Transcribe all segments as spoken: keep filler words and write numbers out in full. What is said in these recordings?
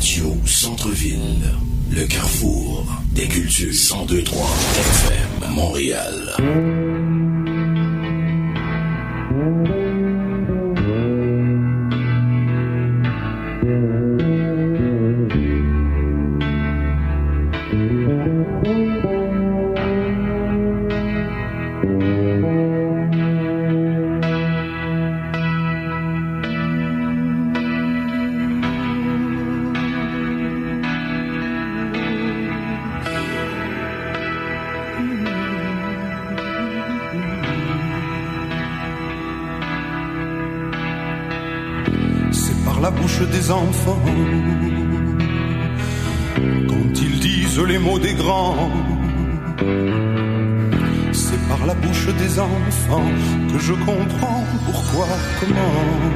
Radio Centre-Ville, le carrefour des cultures. Cent deux trois F M Montréal. Des enfants, quand ils disent les mots des grands, c'est par la bouche des enfants que je comprends pourquoi, comment.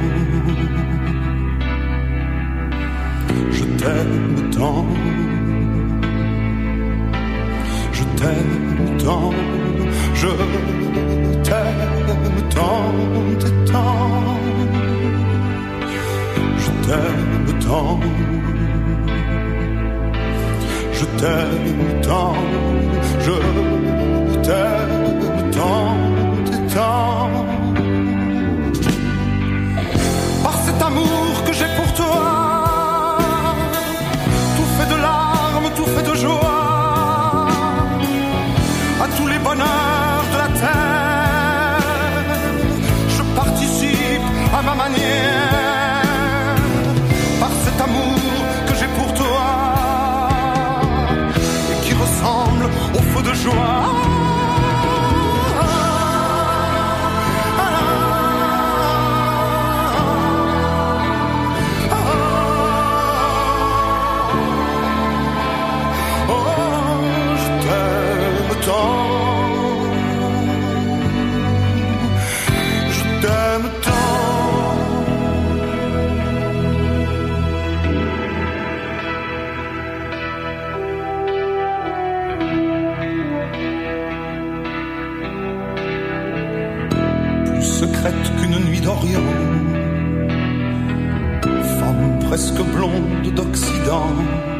Je t'aime tant, je t'aime tant, je t'aime tant et tant. Je t'aime tant, je t'aime tant, je t'aime tant et tant. Par cet amour que j'ai pour toi, tout fait de larmes, tout fait de joie, à tous les bonheurs de la terre, je participe à ma manière. Cet amour que j'ai pour toi et qui ressemble au feu de joie. Oh, je t'aime tant, je t'aime tant. Secrète qu'une nuit d'Orient, femme presque blonde d'Occident,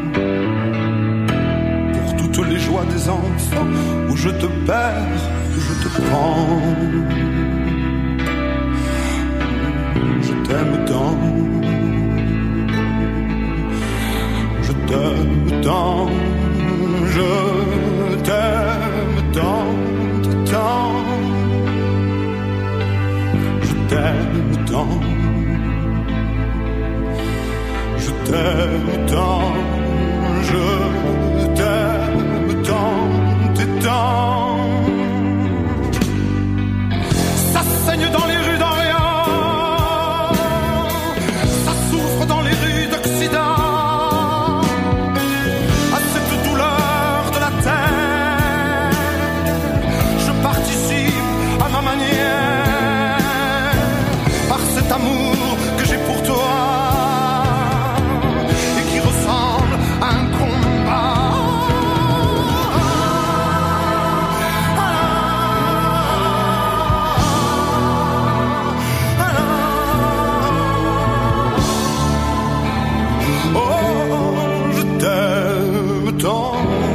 pour toutes les joies des enfants, où je te perds, je te prends. Je t'aime tant, je t'aime tant, je t'aime tant, tant. Je t'aime tant, je t'aime tant, je t'aime tant et tant. Ça saigne dans les rues d'Orient, ça souffre dans les rues d'Occident, à cette douleur de la terre, je participe à ma manière. Cet amour que j'ai pour toi et qui ressemble à un combat. Oh, je t'aime tant.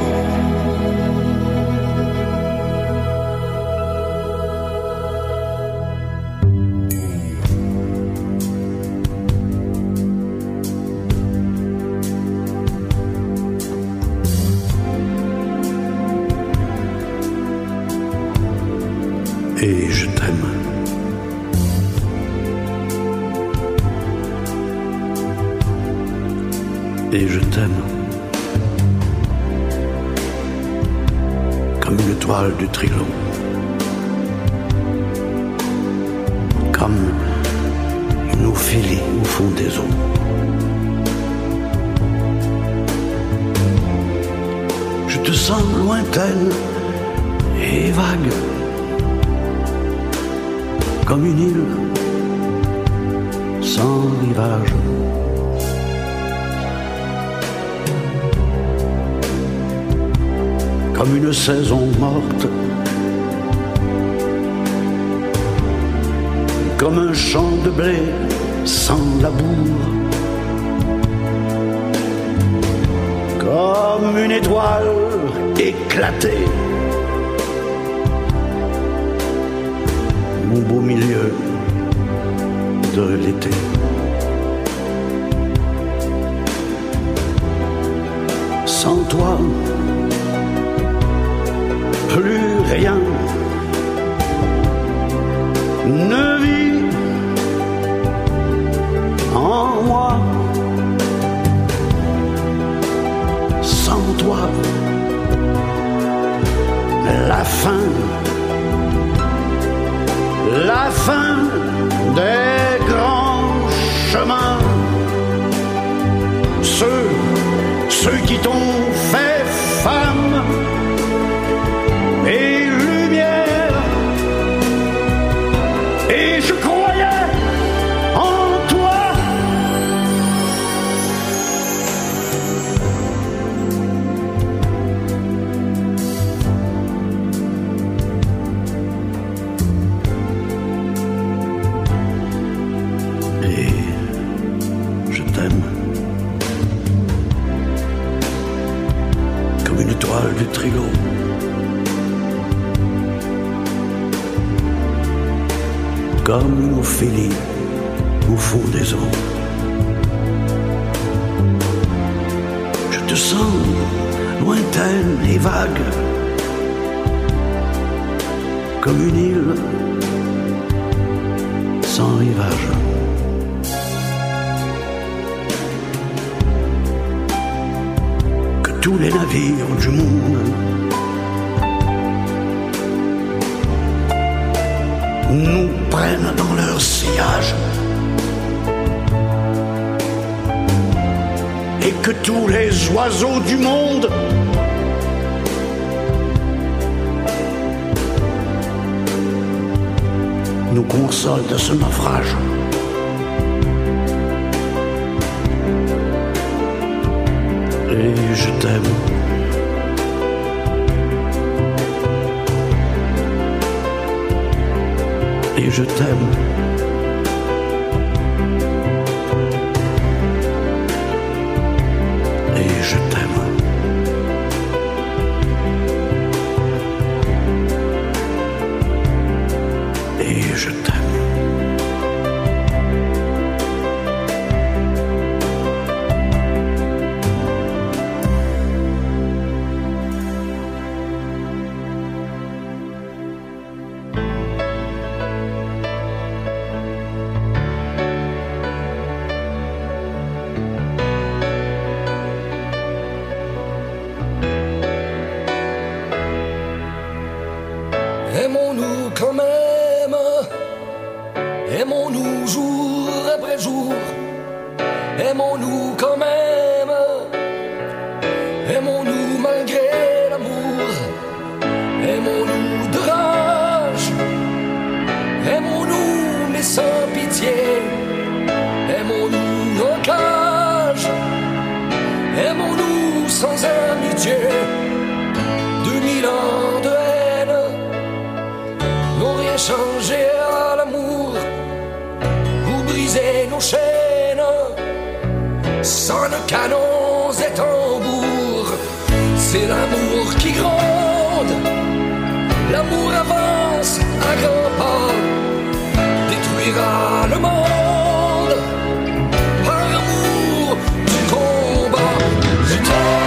Et je t'aime. Et je t'aime. Comme une toile du Trilo. Comme une ophélie au fond des eaux. Je te sens lointaine et vague. Comme une île sans rivage. Comme une saison morte. Comme un champ de blé sans labour. comme une étoile éclatée. Mon beau milieu de l'été. Sans toi, plus rien ne vit en moi. Sans toi, la fin, la fin des grands chemins. Ceux, ceux qui t'ont fait femme et lumière. Et je croyais en toi. Et je t'aime comme une étoile du Trigon. Comme une Ophélie au fond des eaux. Je te sens lointaine et vague, comme une île sans rivage. Que tous les navires du monde nous prennent dans leur sillage, et que tous les oiseaux du monde nous consolent de ce naufrage. Et je t'aime. Et je t'aime. Et je t'aime. Et je t'aime. Aimons-nous quand même, aimons-nous jour après jour, aimons-nous quand même, aimons-nous malgré l'amour, aimons-nous de rage, aimons-nous mais sans pitié, aimons-nous en cage, aimons-nous sans amitié. Deux mille ans de haine n'ont rien changé à l'amour. Vous brisez nos chaînes sans nos canons et tambours. C'est l'amour qui gronde, l'amour avance à grands pas, détruira le monde par amour du combat. Je t'aime.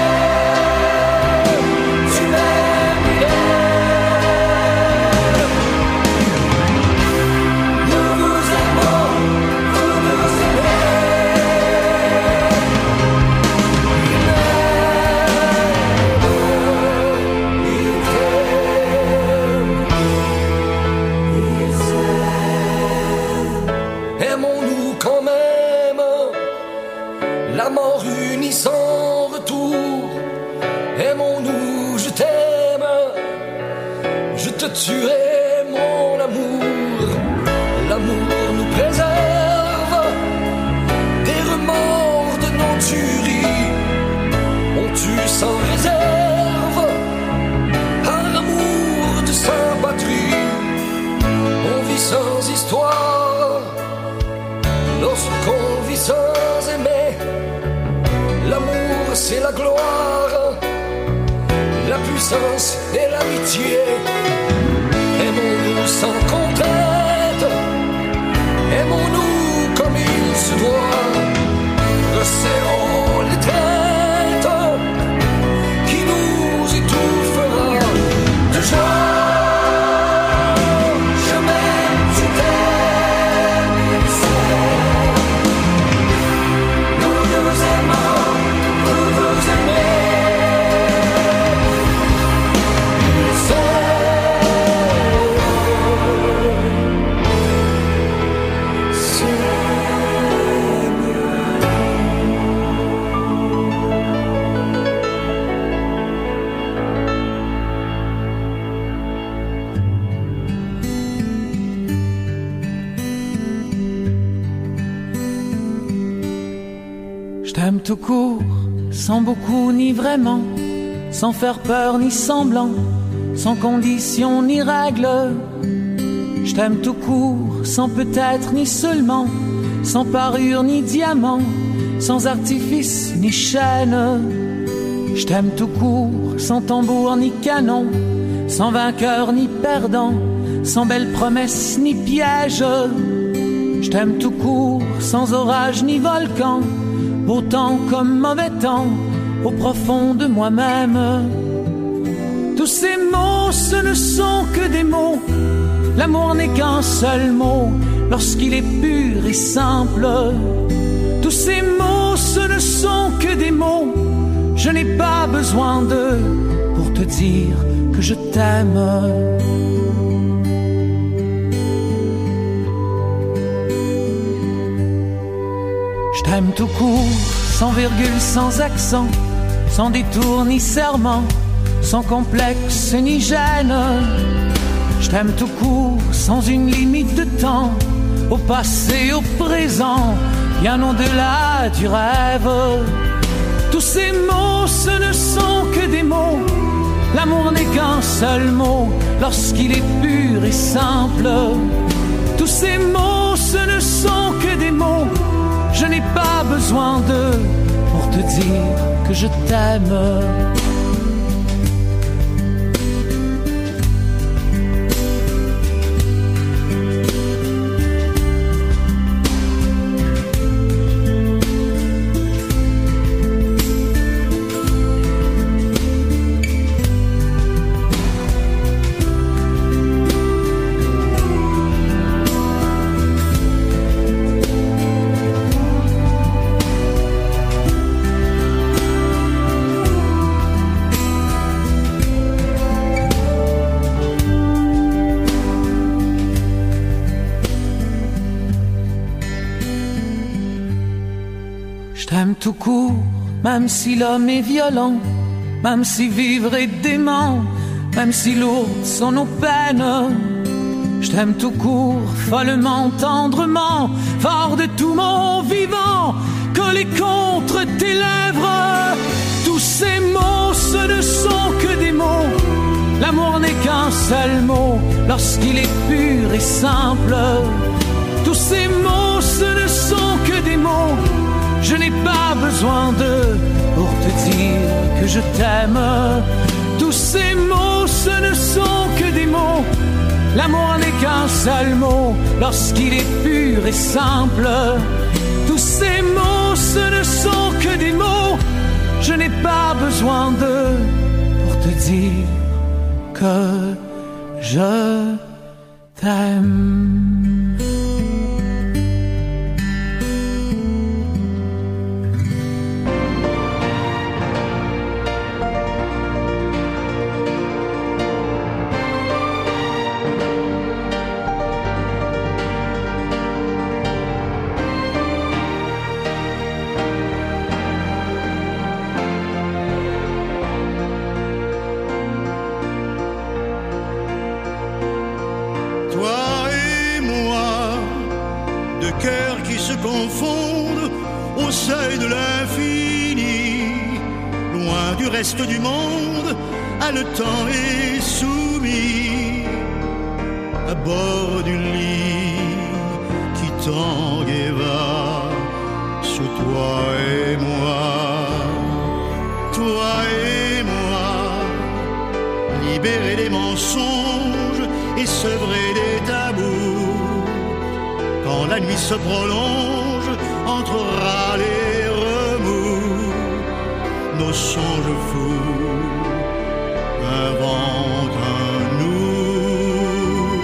Aimons-nous quand même, la mort unie sans retour. Aimons-nous, je t'aime, je te tuerai mon amour. L'amour nous préserve des remords de nos tueries. On tue sans réserve, par amour de sa patrie. On vit sans histoire, lorsqu'on vit sans aimer. L'amour c'est la gloire, la puissance et l'amitié. Aimons-nous sans contrainte, aimons-nous comme il se doit. Resserrons l'étreinte qui nous étouffera de joie. J't'aime tout court, sans beaucoup ni vraiment, sans faire peur ni semblant, sans condition ni règle. J't'aime tout court, sans peut-être ni seulement, sans parure ni diamant, sans artifice ni chaîne. J't'aime tout court, sans tambour ni canon, sans vainqueur ni perdant, sans belles promesses ni piège. J't'aime tout court, sans orage ni volcan, beau temps comme mauvais temps, au profond de moi-même. Tous ces mots, ce ne sont que des mots. L'amour n'est qu'un seul mot, lorsqu'il est pur et simple. Tous ces mots, ce ne sont que des mots. Je n'ai pas besoin d'eux pour te dire que je t'aime. J't'aime tout court, sans virgule, sans accent, sans détour ni serment, sans complexe ni gêne. J't'aime tout court, sans une limite de temps, au passé, au présent, bien au-delà du rêve. Tous ces mots, ce ne sont que des mots. L'amour n'est qu'un seul mot, lorsqu'il est pur et simple. Tous ces mots, ce ne sont que des mots. Je n'ai pas besoin d'eux pour te dire que je t'aime. J't'aime tout court, même si l'homme est violent, même si vivre est dément, même si lourdes sont nos peines. J't'aime tout court, follement, tendrement, fort de tout mon vivant, collé contre tes lèvres. Tous ces mots, ce ne sont que des mots. L'amour n'est qu'un seul mot, lorsqu'il est pur et simple. Tous ces mots, ce ne sont que des mots. Je n'ai pas besoin d'eux pour te dire que je t'aime. Tous ces mots, ce ne sont que des mots. L'amour n'est qu'un seul mot, lorsqu'il est pur et simple. Tous ces mots, ce ne sont que des mots. Je n'ai pas besoin d'eux pour te dire que je t'aime. Confondre au seuil de l'infini, loin du reste du monde, haletant et soumis, à bord d'une ligne qui tangue et va, sous toi et moi. mensonges et sevrés des tabous. Quand la nuit se prolonge entre râles et remous, nos songes fous inventent un nous.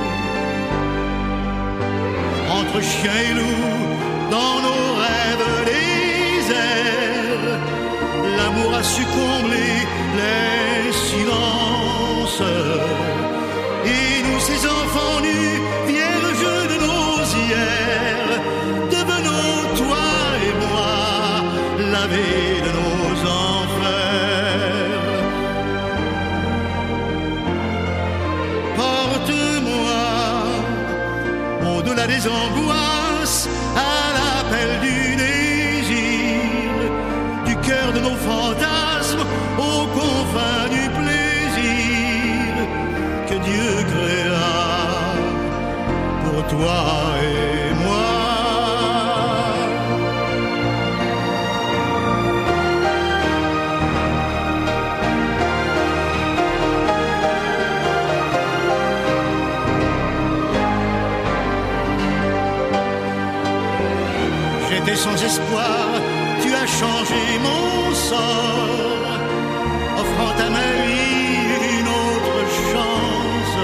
Entre chien et loup, dans nos rêves déserts, l'amour a su combler les silences. Et nous, ces enfants nus, vierges de nos hier, devenons toi et moi lavés de nos enfers. Porte-moi au-delà des angoisses, à l'appel du désir, du cœur de nos fantasmes, aux confins du plaisir que Dieu créa pour toi et moi. J'étais sans espoir, tu as changé mon sort, offrant à ma vie une autre chance.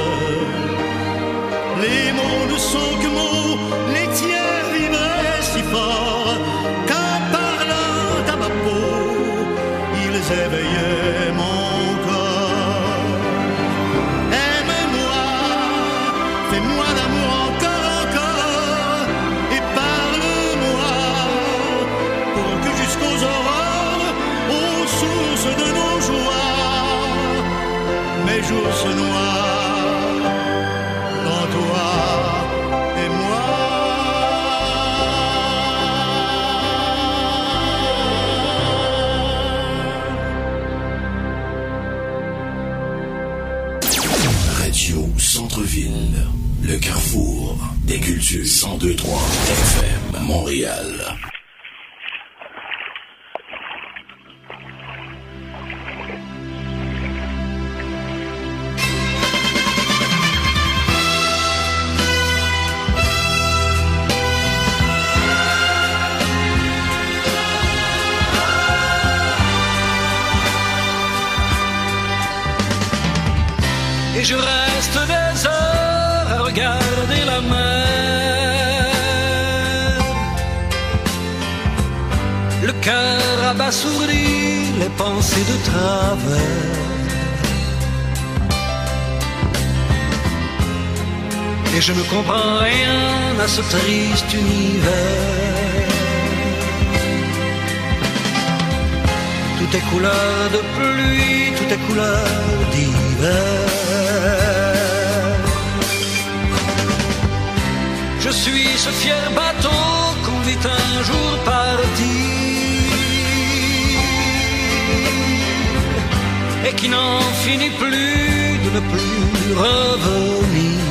Les mots ne sont que mots, les tiens vibraient si fort, qu'en parlant à ma peau, ils éveillaient mon corps. Aime-moi, fais-moi l'amour encore, encore, et parle-moi, pour que jusqu'aux aurores, aux sources de nos joies, mes jours se noient dans toi et moi. Radio Centre-Ville, le carrefour des cultures. Cent deux trois F M Montréal. Et je reste des heures à regarder la mer, le cœur abasourdi, les pensées de travers. Et je ne comprends rien à ce triste univers. Tout est couleur de pluie, tout est couleur d'hiver. Je suis ce fier bateau qu'on vit un jour partir et qui n'en finit plus de ne plus revenir.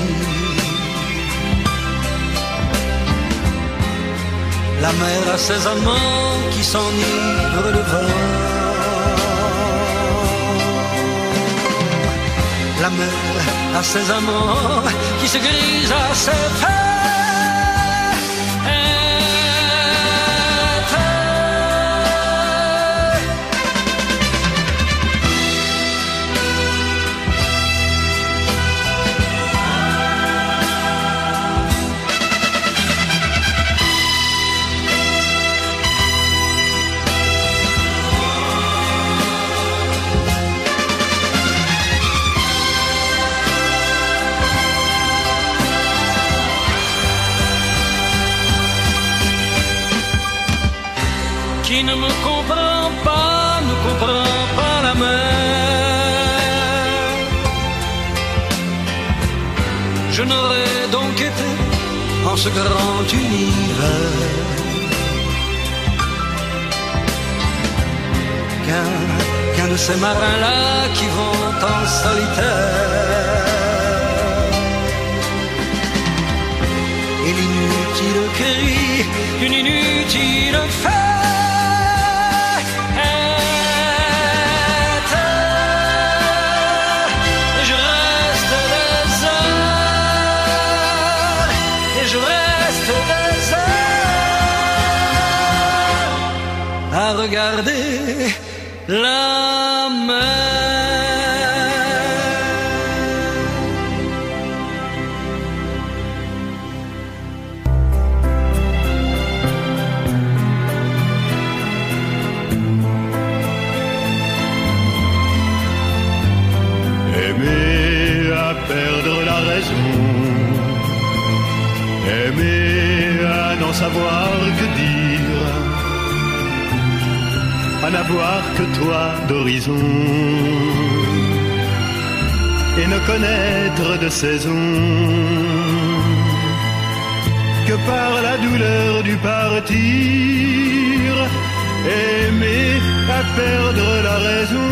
La mer a ses amants qui s'enivrent de vin. La mer a ses amants qui se grisent à ses fers. Qui ne me comprend pas, ne comprend pas la mer. Je n'aurais donc été en ce grand univers qu'un, qu'un de ces marins-là qui vont en solitaire. Et l'inutile cri d'une inutile fête. Je regarder la mer. Aimer à perdre la raison, aimer à n'en savoir que dire, à n'avoir que toi d'horizon, et ne connaître de saison que par la douleur du partir, aimer à perdre la raison.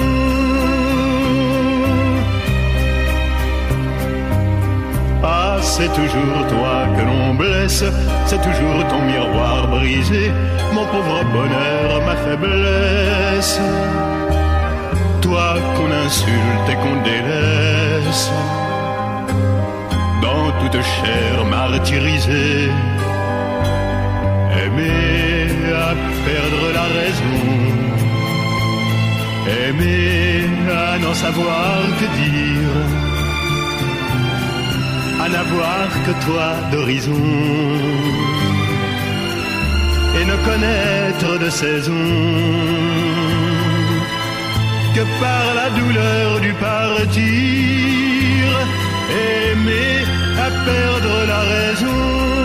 Ah, c'est toujours toi que l'on blesse, c'est toujours ton miroir brisé, mon pauvre bonheur, ma faiblesse. Toi qu'on insulte et qu'on délaisse, dans toute chair martyrisée, aimer à perdre la raison, aimer à n'en savoir que dire, à n'avoir que toi d'horizon, et ne connaître de saison que par la douleur du partir, aimer à perdre la raison.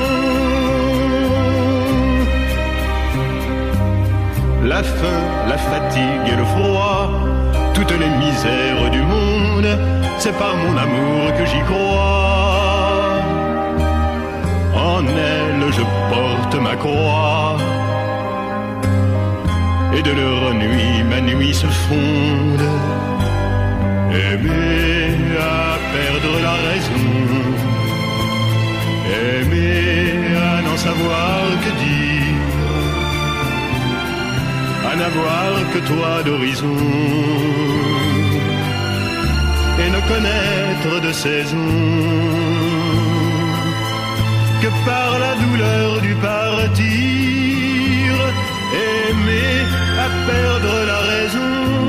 La faim, la fatigue et le froid, toutes les misères du monde, c'est par mon amour que j'y crois. En elle je porte ma croix, et de leur nuit ma nuit se fonde. Aimer à perdre la raison, aimer à n'en savoir que dire, à n'avoir que toi d'horizon, et ne connaître de saison que par la douleur du partir, aimer à perdre la raison.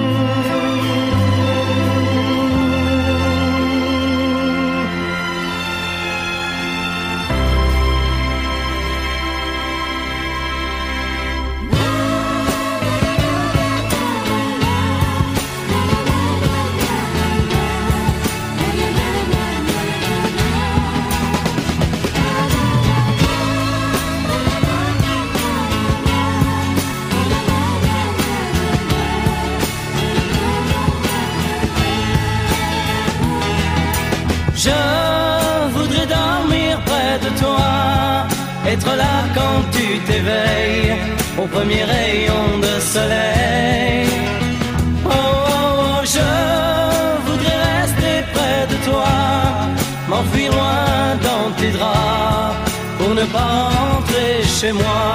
Être là quand tu t'éveilles au premier rayon de soleil. Oh, oh, oh, je voudrais rester près de toi, m'enfuir loin dans tes draps pour ne pas rentrer chez moi.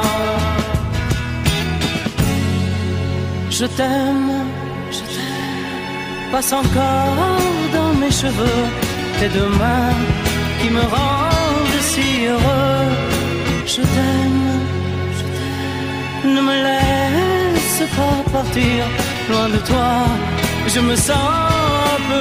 Je t'aime, je t'aime, passe encore dans mes cheveux tes deux mains qui me rendent si heureux. Je t'aime, je t'aime, ne me laisse pas partir loin de toi, je me sens un peu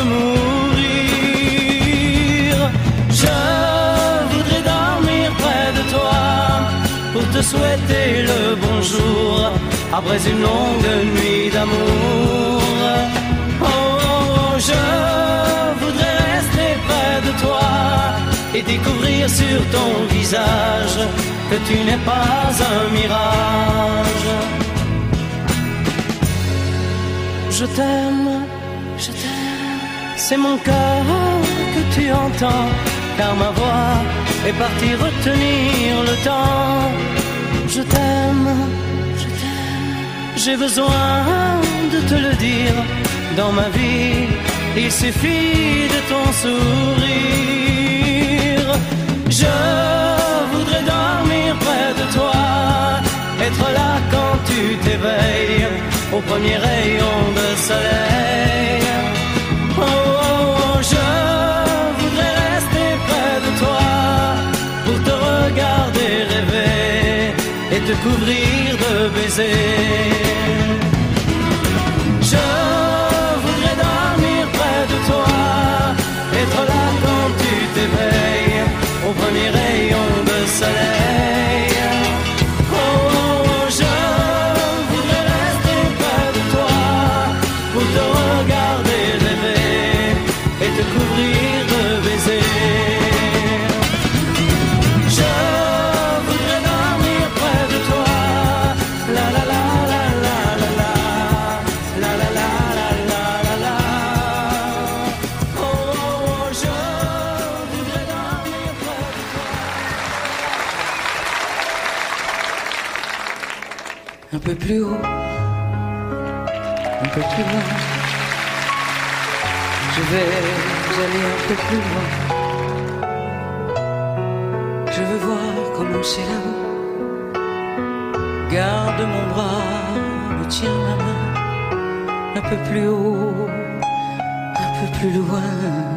mourir. Je voudrais dormir près de toi pour te souhaiter le bonjour après une longue nuit d'amour. Oh, oh, oh, je voudrais rester près de toi et découvrir sur ton visage que tu n'es pas un mirage. Je t'aime, je t'aime, c'est mon cœur que tu entends, car ma voix est partie retenir le temps. Je t'aime, je t'aime, j'ai besoin de te le dire, dans ma vie il suffit de ton sourire. Je voudrais dormir près de toi, être là quand tu t'éveilles au premier rayon de soleil. Oh, oh, oh, je voudrais rester près de toi pour te regarder rêver et te couvrir de baisers. Je voudrais dormir près de toi, être là quand tu t'éveilles au premier rayon de soleil. Oh, oh, oh, je voudrais rester près de toi pour te regarder rêver et te couvrir de baisers. Je voudrais dormir près de toi, la la la la la la la, la la la la la la la. Oh, oh, oh, je voudrais dormir près de toi. Un peu plus haut, un peu plus loin. Je vais aller un peu plus loin. Je veux voir comment c'est là-haut. Garde mon bras, me tiens ma main. Un peu plus haut, un peu plus loin.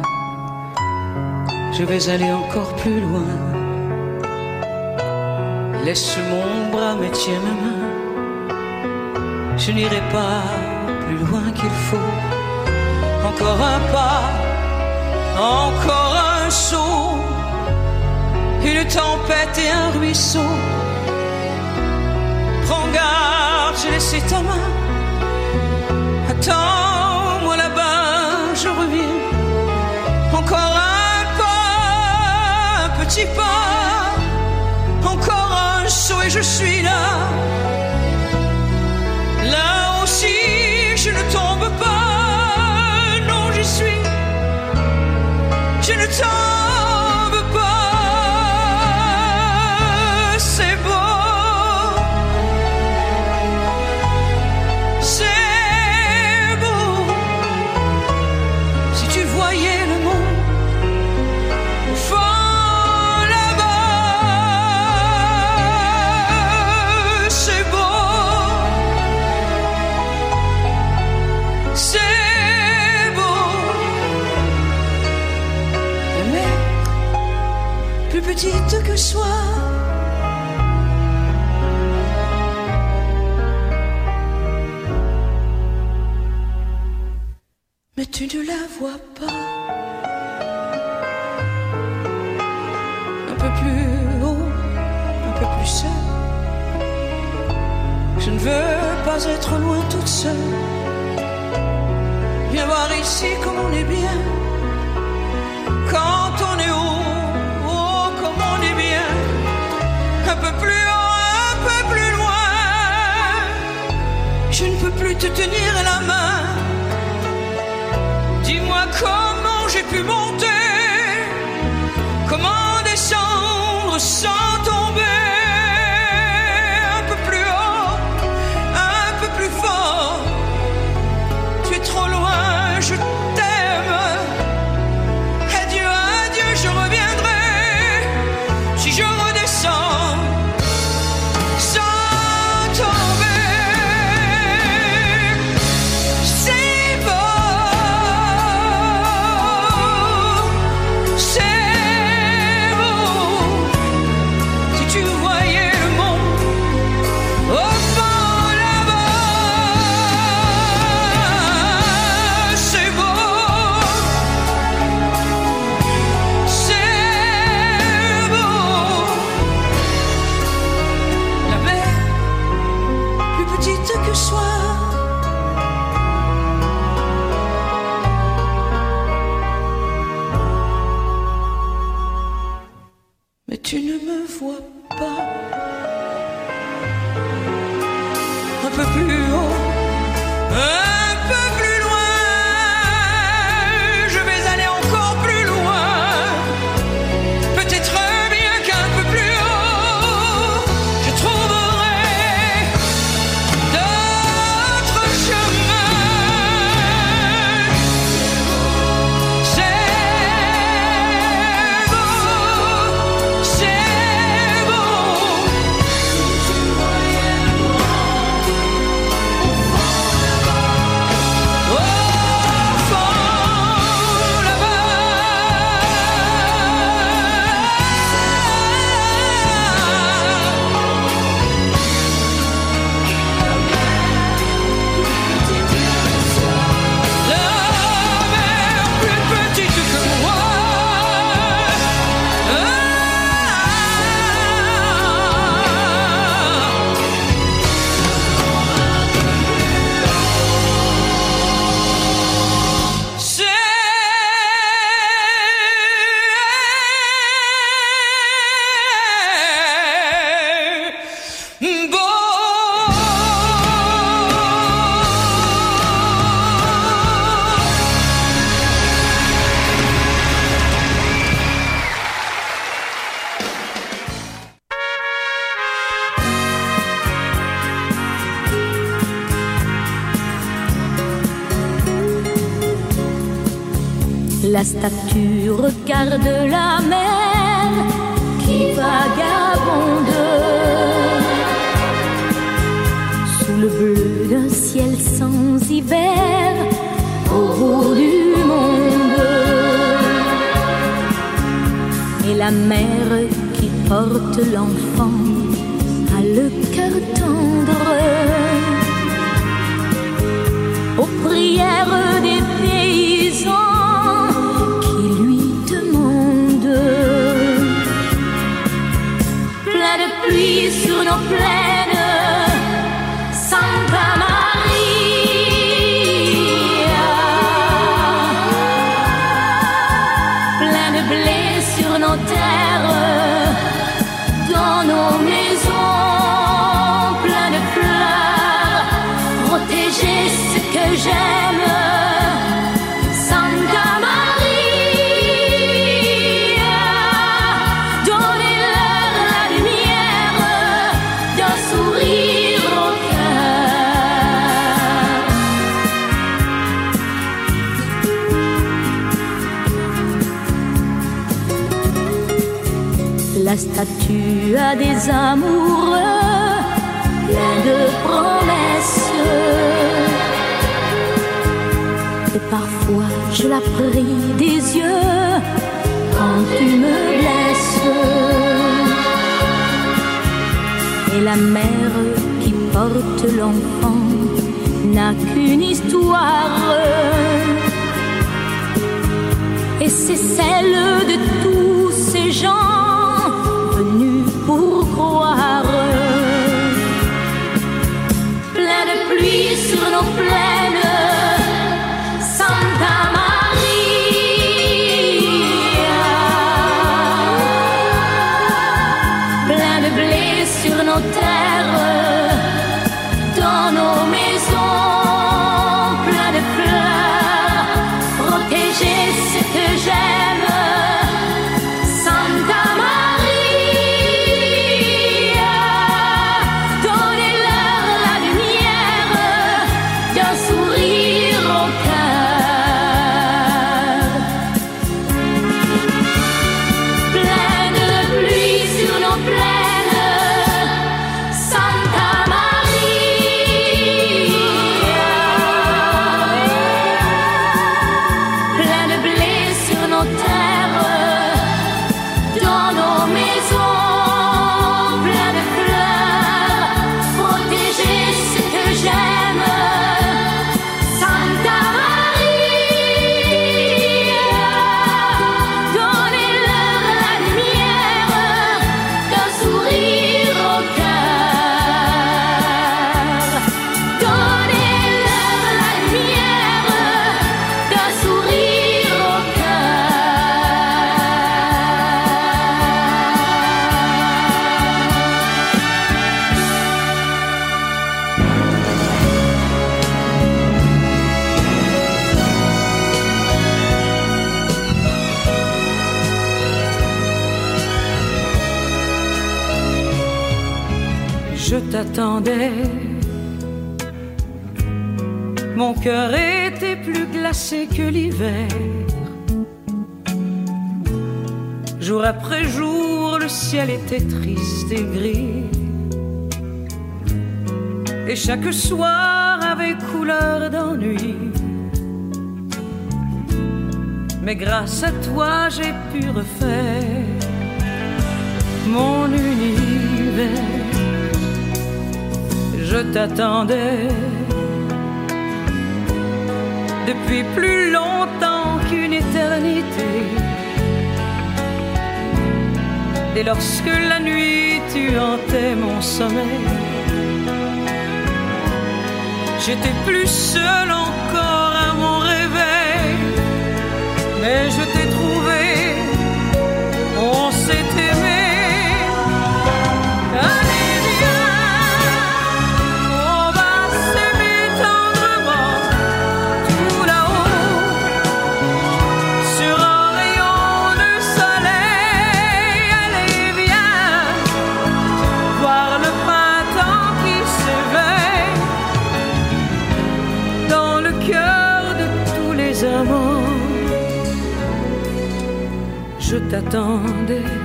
Je vais aller encore plus loin. Laisse mon bras, me tiens ma main. Je n'irai pas plus loin qu'il faut. Encore un pas, encore un saut, une tempête et un ruisseau. Prends garde, j'ai laissé ta main. Attends-moi là-bas, je reviens. Encore un pas, un petit pas, encore un saut et je suis là. Là aussi, je ne tombe pas. Je suis, je ne tombe pas, c'est beau, c'est beau. Si tu voyais le monde au fond là-bas, c'est beau, c'est plus petite que soit, mais tu ne la vois pas. Un peu plus haut, un peu plus seul. Je ne veux pas être loin toute seule. Viens voir ici comme on est bien. Quand on est haut, un peu plus haut, un peu plus loin. Je ne peux plus te tenir la main. Dis-moi comment j'ai pu monter, comment descendre sans tomber. Un peu plus haut, un peu plus fort. Tu es trop loin, je t'aime. Adieu, adieu, je reviendrai. Si je redescends tu ne me vois pas. Un peu plus haut, un peu plus loin. Je vais aller encore plus loin. Peut-être bien qu'un peu plus haut, je trouverai d'autres chemins. C'est La statue regarde la mer qui vagabonde sous le bleu d'un ciel sans hiver au bout du monde. Et la mère qui porte l'enfant a le cœur tendre aux prières des paysans qui lui demandent. Plein de pluie sur nos plaines, Santa Maria. Plein de blé sur nos terres, dans nos maisons, plein de fleurs, protéger ce que j'aime. Santa Maria, donnez-leur la lumière d'un sourire au cœur. La statue a des amoureux plein de promesses. Et parfois je la prie des yeux quand tu me blesses. Et la mère qui porte l'enfant n'a qu'une histoire, et c'est celle de tous ces gens venus pour croire. Plein de pluie sur nos plaines, Santa Maria. Plein de blé sur nos terres, dans nos maisons, plein de fleurs, protéger ce que j'aime. Santa Maria, donnez-leur la lumière d'un sourire au cœur. Plein de pluie sur nos plaines, Santa Maria. Plein de blé sur nos terres, dans nos maisons, plein de fleurs, protéger ce que j'aime. Santa Maria, donnez-leur la lumière d'un sourire au cœur. Donnez-leur la lumière d'un sourire au Je t'attendais, mon cœur était plus glacé que l'hiver. Jour après jour, le ciel était triste et gris, et chaque soir avait couleur d'ennui. Mais grâce à toi, j'ai pu refaire mon univers. Je t'attendais depuis plus longtemps qu'une éternité. Et lorsque la nuit tu hantais mon sommeil, j'étais plus seul encore à mon réveil. Mais je t'ai trouvé, on s'est aimé. Allez viens, on va s'aimer tendrement tout là-haut, sur un rayon de soleil. Allez viens, voir le printemps qui s'éveille dans le cœur de tous les amants. t'attendais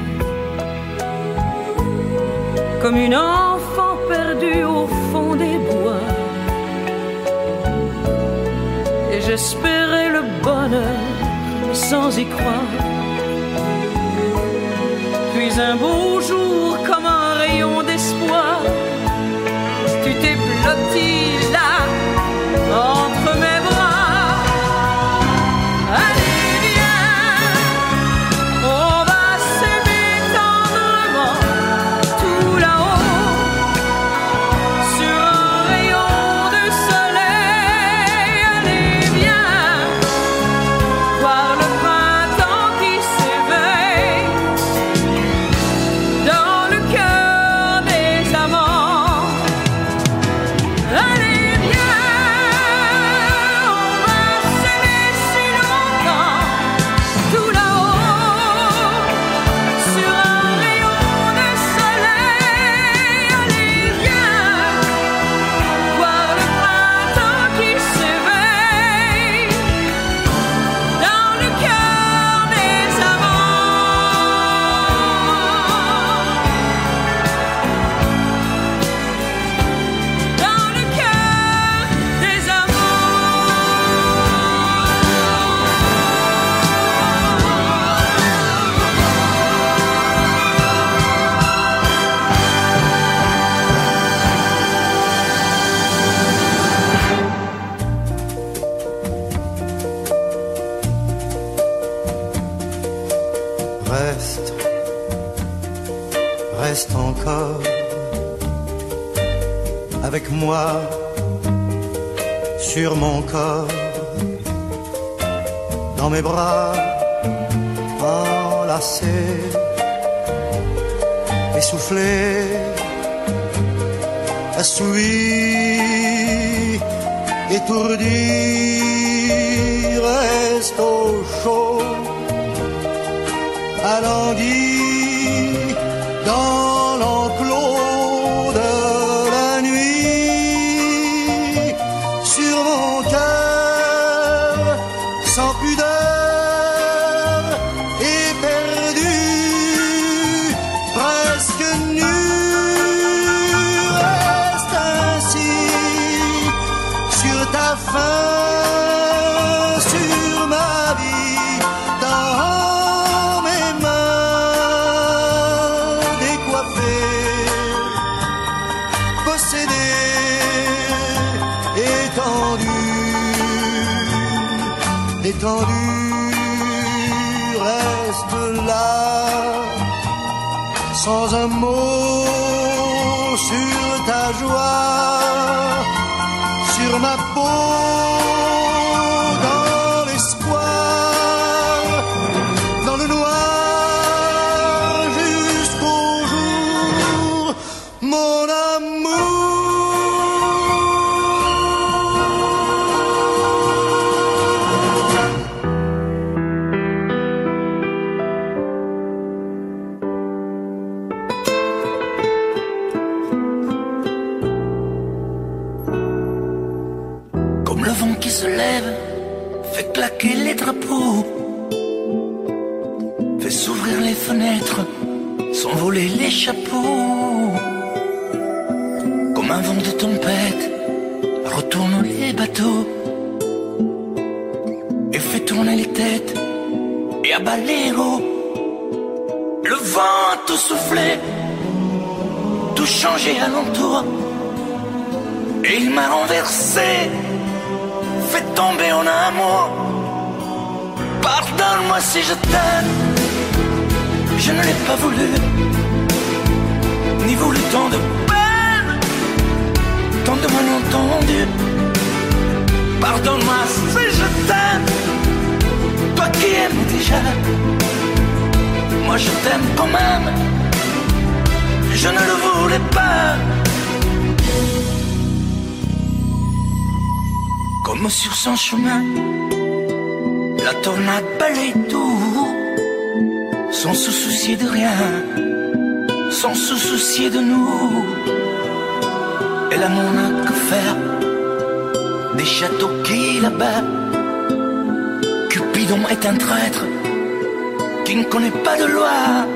comme une enfant perdue au fond des bois. Et j'espérais le bonheur sans y croire. Puis un beau jour, comme un rayon d'espoir, tu t'es blotti là, entre mes bras. Allez, viens, on va s'aimer tendrement, tout là-haut, sur un rayon de soleil. Allez, viens, voir le printemps qui s'éveille dans le cœur des amants. Allez, viens, on va s'aimer si longtemps, tout là-haut, sur un rayon de soleil. Allez, viens, voir le printemps qui s'éveille dans le cœur des amants. Dans le cœur des Reste, reste encore avec moi sur mon corps, dans mes bras enlacés, essoufflé, assouvi, étourdi. Reste au chaud, alangui dans l'enclos de la nuit, sur mon cœur sans pudeur, éperdu, presque nu. Reste ainsi sur ta faim, sur ma vie, dans mes mains décoiffées, possédées, étendues, étendues. Reste là, sans un mot sur ta joie, sur ma peau, dans l'espoir, dans le noir, jusqu'au jour, mon amour. Comme le vent qui se lève, fait claquer les drapeaux, fait s'ouvrir les fenêtres, s'envoler les chapeaux. Comme un vent de tempête, retourne les bateaux, et fait tourner les têtes, et abat les roues. Le vent a tout soufflé, tout changé alentour, et il m'a renversé, fait tomber en amour. Pardonne-moi si je t'aime, je ne l'ai pas voulu, ni voulu tant de peine, tant de malentendus. Pardonne-moi si je t'aime, toi qui aimes déjà. Moi je t'aime quand même, je ne le voulais pas. Comme sur son chemin, la tornade balaye tout, sans se soucier de rien, sans se soucier de nous. Et l'amour n'a que faire des châteaux qui là-bas. Cupidon est un traître, qui ne connaît pas de loi.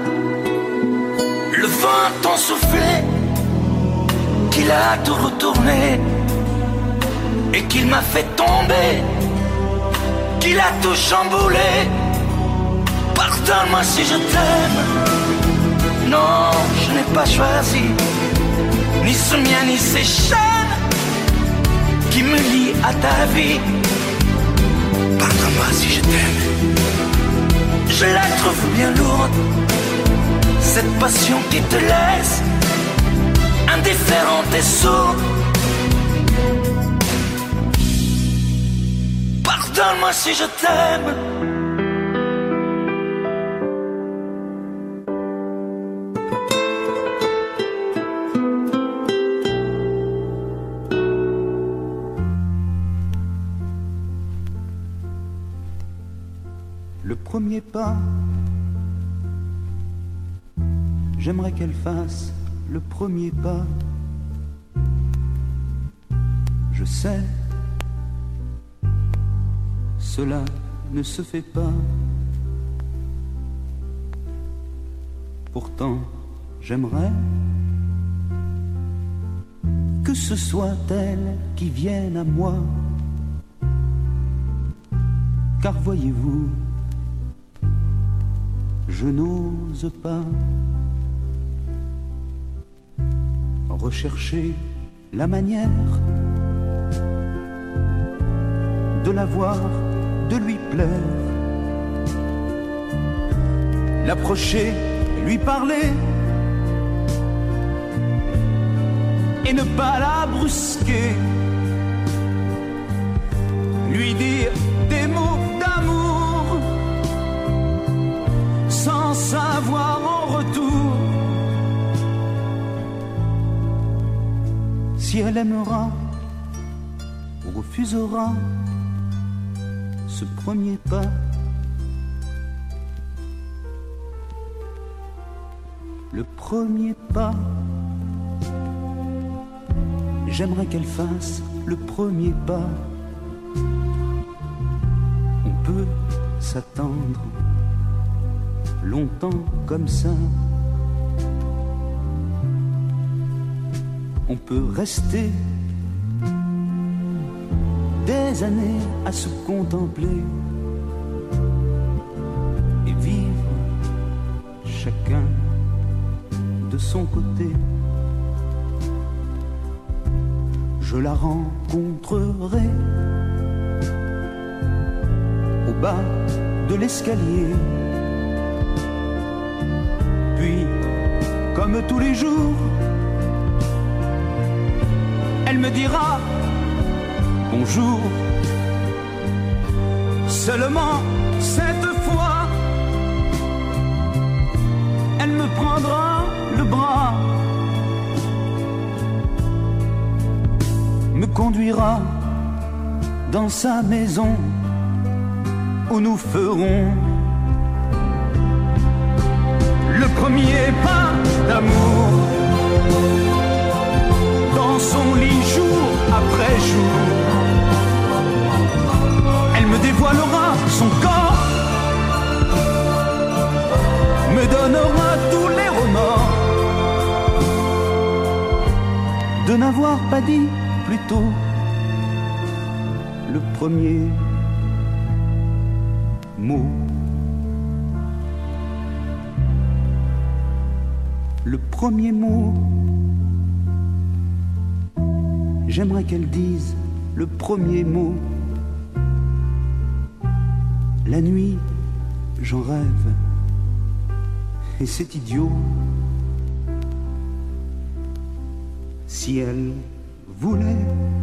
Le vent t'en soufflé, qu'il a tout retourné et qu'il m'a fait tomber, qu'il a tout chamboulé. Pardonne-moi si je t'aime. Non, je n'ai pas choisi ni ce mien ni ces chaînes qui me lient à ta vie. Pardonne-moi si je t'aime. Je la trouve bien lourde, cette passion qui te laisse indifférente et sourde. Pardonne-moi si je t'aime. Le premier pas, j'aimerais qu'elle fasse le premier pas. Je sais, cela ne se fait pas. Pourtant, j'aimerais que ce soit elle qui vienne à moi. Car voyez-vous, je n'ose pas rechercher la manière de la voir, de lui plaire, l'approcher, lui parler et ne pas la brusquer, lui dire des mots d'amour sans savoir en retour si elle aimera ou refusera ce premier pas. Le premier pas, j'aimerais qu'elle fasse le premier pas. On peut s'attendre longtemps comme ça. On peut rester des années à se contempler et vivre chacun de son côté. Je la rencontrerai au bas de l'escalier, puis comme tous les jours, elle me dira bonjour. Seulement cette fois, elle me prendra le bras, me conduira dans sa maison où nous ferons le premier pas d'amour. Dans son lit jour après jour, elle me dévoilera son corps, me donnera tous les remords de n'avoir pas dit plus tôt le premier mot. Le premier mot, j'aimerais qu'elle dise le premier mot. La nuit, j'en rêve, et c'est idiot. Si elle voulait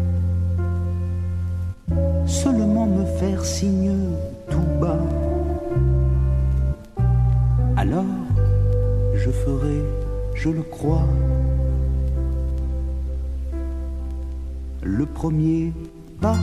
seulement me faire signe tout bas, alors je ferai, je le crois, le premier pas.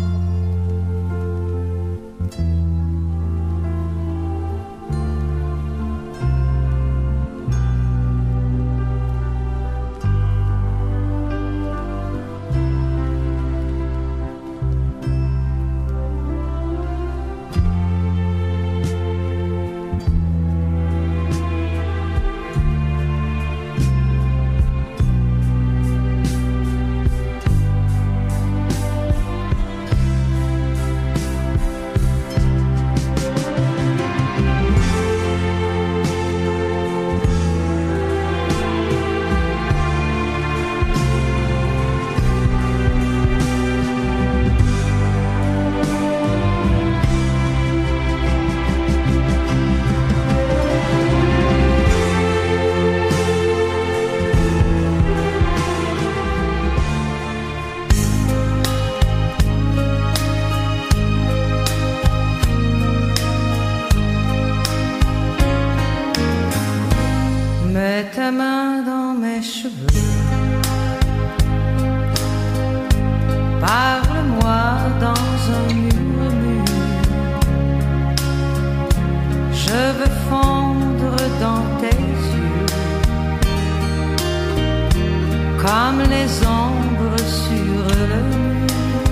comme les ombres sur le mur.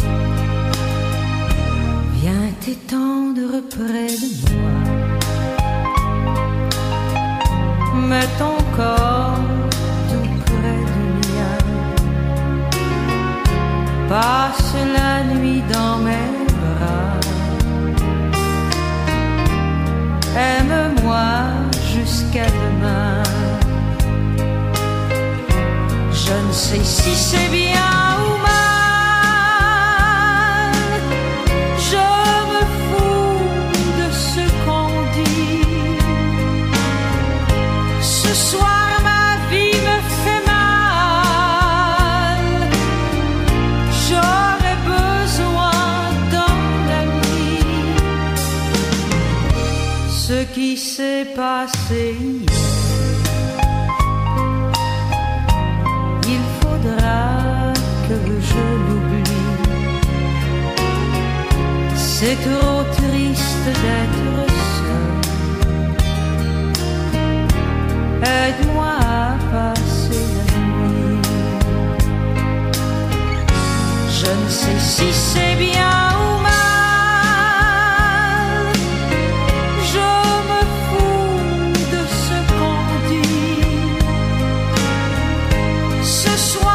Viens t'étendre près de moi, mets ton corps tout près du mien, passe la nuit dans mes bras, aime-moi jusqu'à demain. Je ne sais si c'est bien ou mal, je me fous de ce qu'on dit. Ce soir ma vie me fait mal, j'aurais besoin dans la nuit. Ce qui s'est passé hier, que je l'oublie. C'est trop triste d'être seul. Aide-moi à passer la nuit. Je ne sais si c'est bien ou mal, je me fous de ce qu'on dit. Ce soir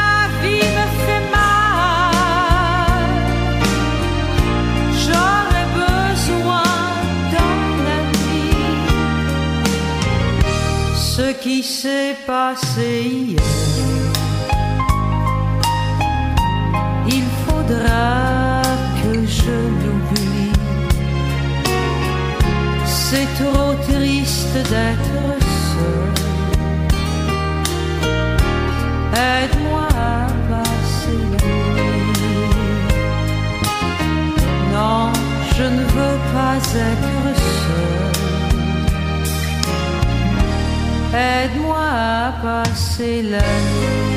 ce qui s'est passé hier, il faudra que je l'oublie. C'est trop triste d'être seul. Aide-moi à passer la nuit. Non, je ne veux pas être seul. Aide-moi à passer la nuit.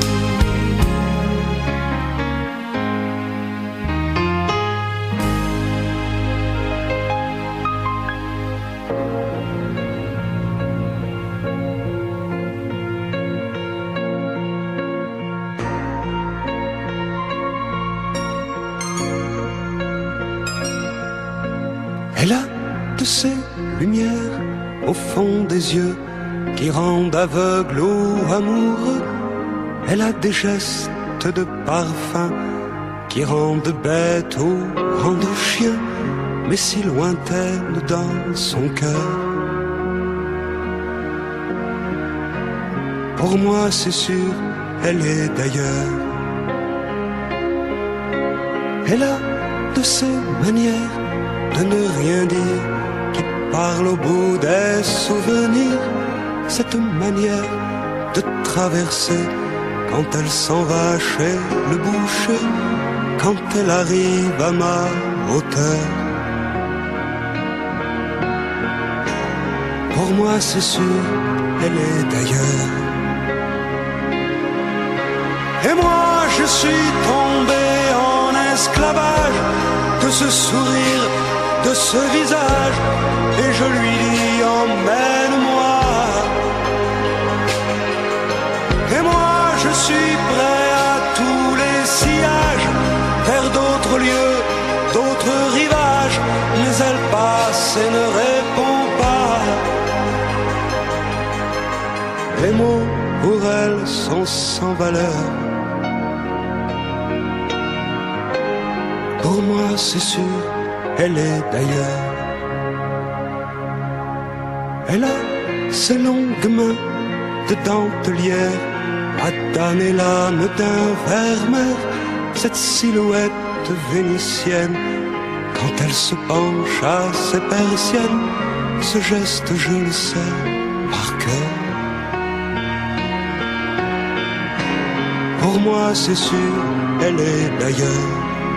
Elle a de ces lumières au fond des yeux qui rendent aveugle ou amoureux. Elle a des gestes de parfum qui rendent bête ou rendent chien, mais si lointaine dans son cœur. Pour moi c'est sûr, elle est d'ailleurs. Elle a de ces manières de ne rien dire qui parle au bout des souvenirs. Cette manière de traverser quand elle s'en va chez le boucher, quand elle arrive à ma hauteur. Pour moi c'est sûr, elle est d'ailleurs. Et moi je suis tombé en esclavage de ce sourire, de ce visage, et je lui dis emmène-moi. Et moi je suis prêt à tous les sillages, vers d'autres lieux, d'autres rivages, mais elle passe et ne répond pas. Les mots pour elle sont sans valeur. Pour moi c'est sûr, elle est d'ailleurs. Elle a ses longues mains de dentelière à damner l'âme d'un vermeer. Cette silhouette vénitienne, quand elle se penche à ses persiennes, ce geste je le sais par cœur. Pour moi c'est sûr, elle est d'ailleurs.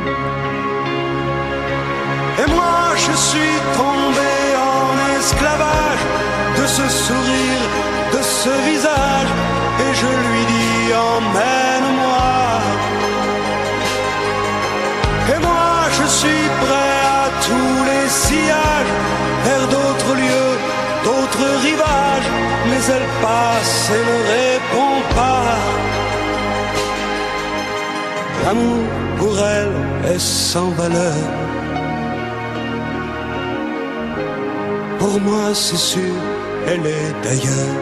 Et moi je suis tombé en esclavage de ce sourire, de ce visage, et je lui dis emmène-moi. Et moi je suis prêt à tous les sillages, vers d'autres lieux, d'autres rivages, mais elle passe et ne répond pas. L'amour pour elle est sans valeur. Pour moi c'est sûr, elle est d'ailleurs.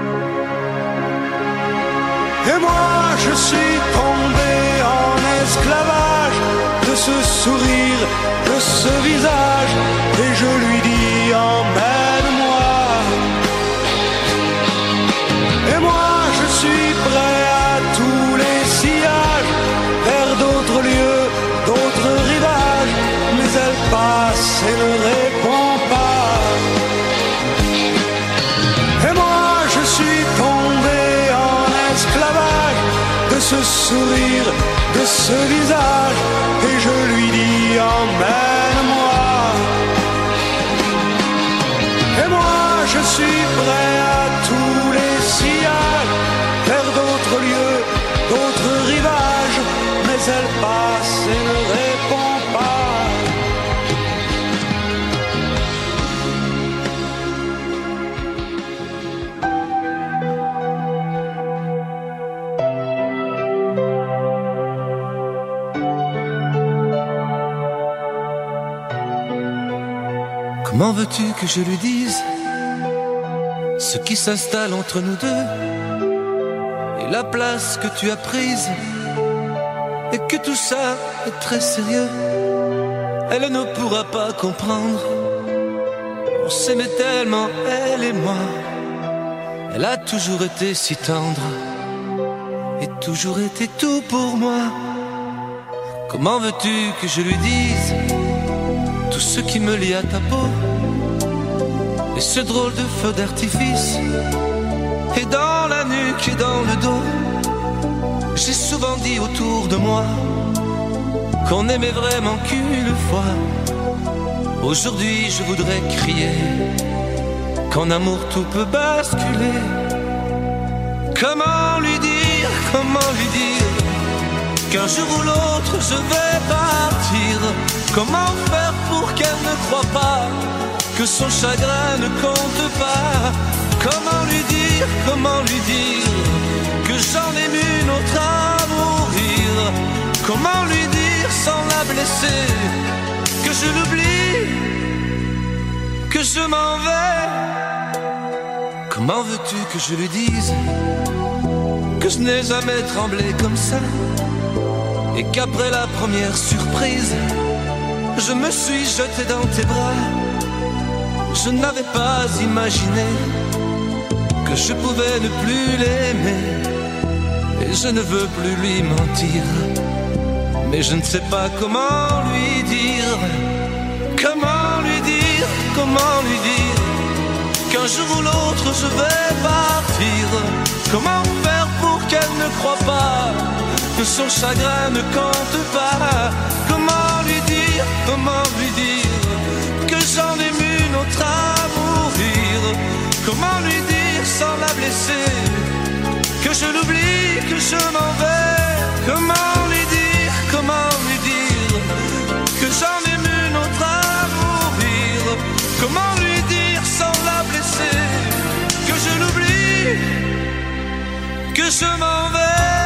Et moi je suis tombé en esclavage de ce sourire, de ce visage, et je lui dis emmène-moi. Et moi je suis prêt à tous les sillages, vers d'autres lieux, d'autres rivages, mais elle passe et ne répond pas. Et moi je suis tombé en esclavage de ce sourire, de ce visage, et je lui dis emmène-moi. Et moi je suis prêt à tous les sillages, vers d'autres lieux, d'autres rivages, mais elle passe et ne répond pas. Comment veux-tu que je lui dise ce qui s'installe entre nous deux, et la place que tu as prise, et que tout ça est très sérieux? Elle ne pourra pas comprendre. On s'aimait tellement, elle et moi. Elle a toujours été si tendre, et toujours été tout pour moi. Comment veux-tu que je lui dise tout ce qui me lie à ta peau, et ce drôle de feu d'artifice, et dans la nuque et dans le dos? J'ai souvent dit autour de moi qu'on n'aimait vraiment qu'une fois. Aujourd'hui je voudrais crier qu'en amour tout peut basculer. Comment lui dire, comment lui dire qu'un jour ou l'autre je vais partir? Comment faire pour qu'elle ne croie pas que son chagrin ne compte pas? Comment lui dire, comment lui dire que j'en aime une autre à mourir? Comment lui dire sans la blesser que je l'oublie, que je m'en vais? Comment veux-tu que je lui dise que je n'ai jamais tremblé comme ça, et qu'après la première surprise je me suis jeté dans tes bras? Je n'avais pas imaginé que je pouvais ne plus l'aimer, et je ne veux plus lui mentir, mais je ne sais pas comment lui dire. Comment lui dire, comment lui dire qu'un jour ou l'autre je vais partir? Comment faire pour qu'elle ne croie pas que son chagrin ne compte pas? Comment lui dire, comment lui dire que j'en ai une autre à mourir? Comment lui dire sans la blesser que je l'oublie, que je m'en vais? Comment lui dire, comment lui dire que j'en ai une autre à mourir? Comment lui dire sans la blesser que je l'oublie, que je m'en vais?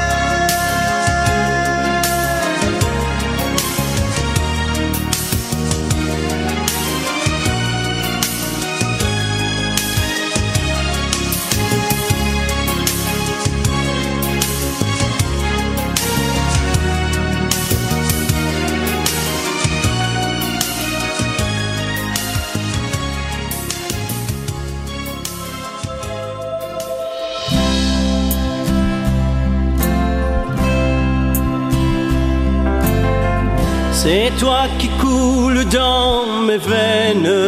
C'est toi qui coule dans mes veines.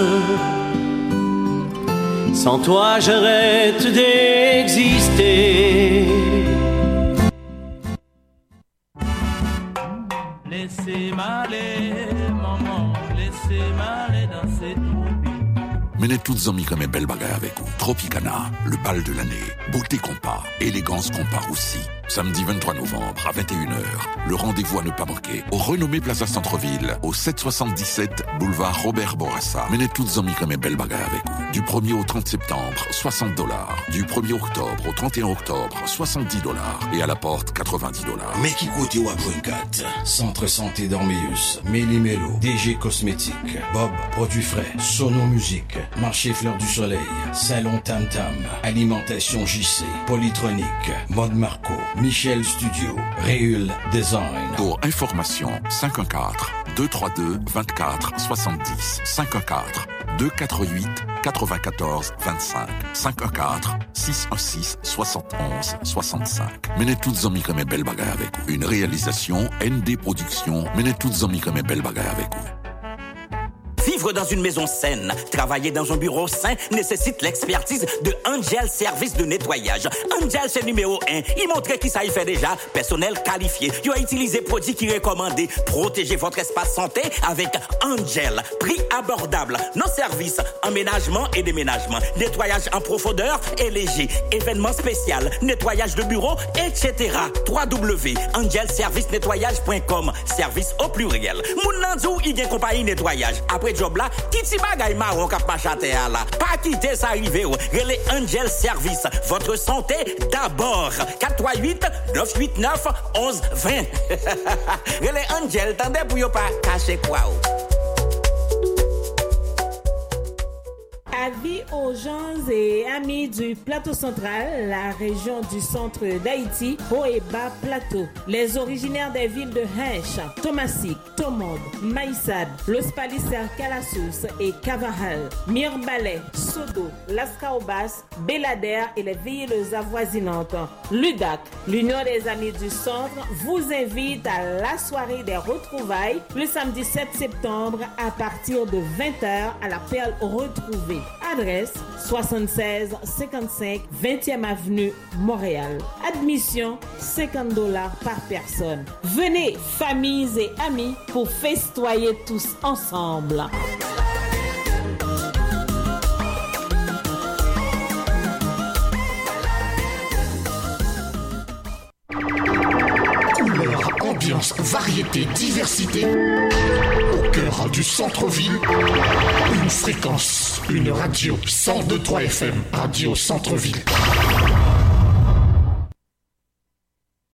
Sans toi j'arrête d'exister. Laissez-moi aller, maman, laissez-moi aller dans cette Menez toutes amis comme un bel bagay avec vous. Tropicana, le bal de l'année. Beauté compas, élégance compas aussi. Samedi vingt-trois novembre à vingt et une heures. Le rendez-vous à ne pas manquer au renommé Plaza Centre-Ville, au sept cent soixante-dix-sept boulevard Robert Bourassa. Menez toutes amis comme un bel bagay avec vous. Du premier au trente septembre, soixante dollars. Du premier octobre au trente et un octobre, soixante-dix dollars. Et à la porte, quatre-vingt-dix dollars. Mais qui côté ou à vingt-quatre? Centre Santé Dormeus, Méli-Mélo, D G Cosmétique, Bob, Produits Frais, Sono Musique, Marché Fleur du Soleil, Salon Tam Tam, Alimentation J C, Polytronique, Mode Marco, Michel Studio, Réul Design. Pour information, cinq un quatre, deux trois deux, vingt-quatre soixante-dix. cinq un quatre, deux quatre huit, quatre-vingt-quatorze vingt-cinq. cinq un quatre, six un six, soixante et onze soixante-cinq. Menez toutes amis comme un bel bagay avec vous. Une réalisation N D Productions. Menez toutes amis comme un bel bagay avec vous. Vivre dans une maison saine, travailler dans un bureau sain nécessite l'expertise de Angel Service de nettoyage. Angel, c'est numéro un. Il montre qui ça y fait déjà. Personnel qualifié. Il a utilisé produits qui recommandés. Protégez votre espace santé avec Angel. Prix abordable. Nos services, emménagement et déménagement. Nettoyage en profondeur et léger. Événements spécial. Nettoyage de bureau, et cetera. w w w point angel service nettoyage point com. Service au pluriel. Mounanzou, il y a compagnie nettoyage. Après job là, kiti bagay marron kap machate là. Pas quitter ça arrivé. Relais Angel Service. Votre santé d'abord. quatre trois huit, neuf huit neuf, onze vingt. Relais Angel, tendez pour yo pas cacher quoi. Avis aux gens et amis du plateau central, la région du centre d'Haïti, Haut et Bas Plateau. Les originaires des villes de Hinch, Thomasik, Tomod, Maïsad, Los Palisa, Calassus et Cavaral, Mirbalais, Sodo, Las Caobas, Belader et les villes avoisinantes. L'U D A C, l'Union des Amis du Centre, vous invite à la soirée des retrouvailles le samedi sept septembre à partir de vingt heures à la Perle Retrouvée. Adresse soixante-seize cinquante-cinq vingtième avenue Montréal. Admission cinquante dollars par personne. Venez, familles et amis, pour festoyer tous ensemble. Couleur, ambiance, variété, diversité. Au cœur du centre-ville, une fréquence, une radio cent deux virgule trois F M, Radio Centre-Ville.